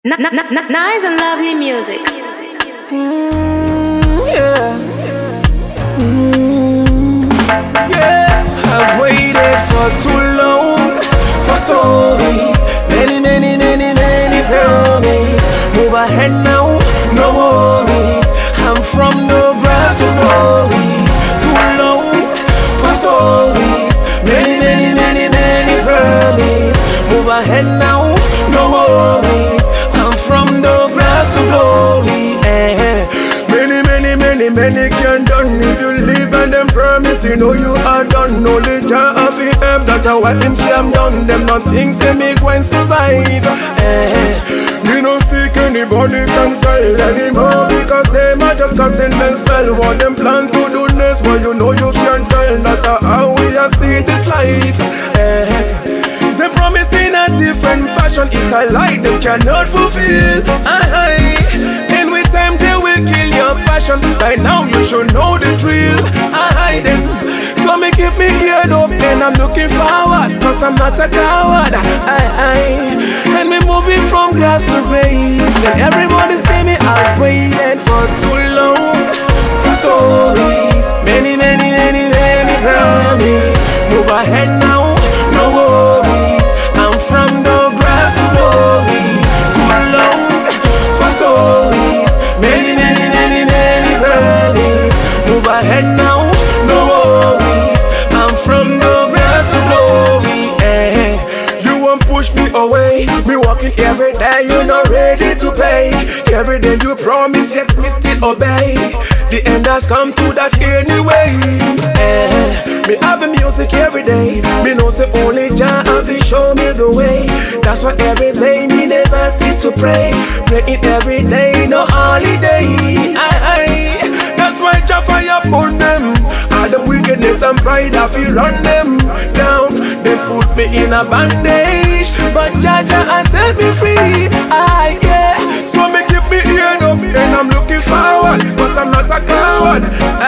Nice and lovely music. Yeah. Yeah. I've waited for too long for stories. Many promises. Move ahead now, no worries. I'm from the grass to glory. Too long for stories. Many promises. Move ahead now, no worries. I'm from the grass to glory. Many can't done. If you live and them promise, you know you are done. No little of it help, that's how I him say I'm done. Them not things say me go and survive. Me no seek anybody console anymore, because them are just casting them spell. What them plan to do next, but you know you can't tell. That's how we are see this life. They promise in a different fashion, it's a lie them cannot fulfill. And with time they will kill your passion. By now you should know the drill. I hide them, so me keep me geared up and I'm looking forward, cause I'm not a coward. And me moving from grass to grave. And everybody see me, I've waited for too long for stories. Many promises. Move ahead now, no worries. I'm from the grass to glory. Too long for stories. Many promises. Move ahead now, no worries. I'm from the grass to glory. You won't push me away. Me walking every day, you're not ready to pay. Every day you promise, yet me still obey. The end has come to that anyway. Me have the music every day. Me know say only Jah have to show me the way. That's why every day me never cease to pray. Praying every day, no holiday. That's why Jah fire upon them. All the wickedness and pride I feel run them down. They put me in a bandage, but Jah has set me free. Yeah. So me keep me eared up and I'm looking forward, cause I'm not a coward.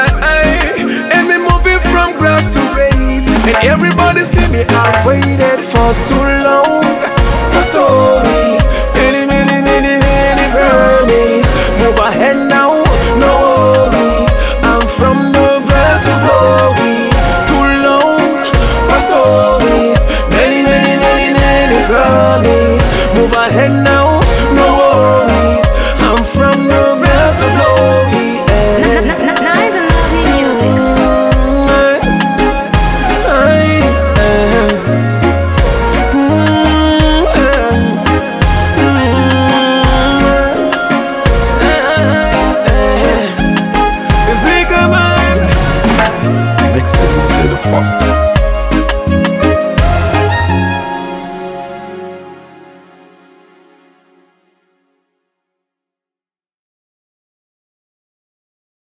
And me moving from grass to grace. And everybody see me, I've waited for too long for stories. Many promises. Move ahead now, no worries. I'm from the grass to glory. Too long for stories. Many promises. Move ahead now, no worries. I'm from the grass to glory. Nice and lovely music. It's bigger, man. Mixing to the Foster.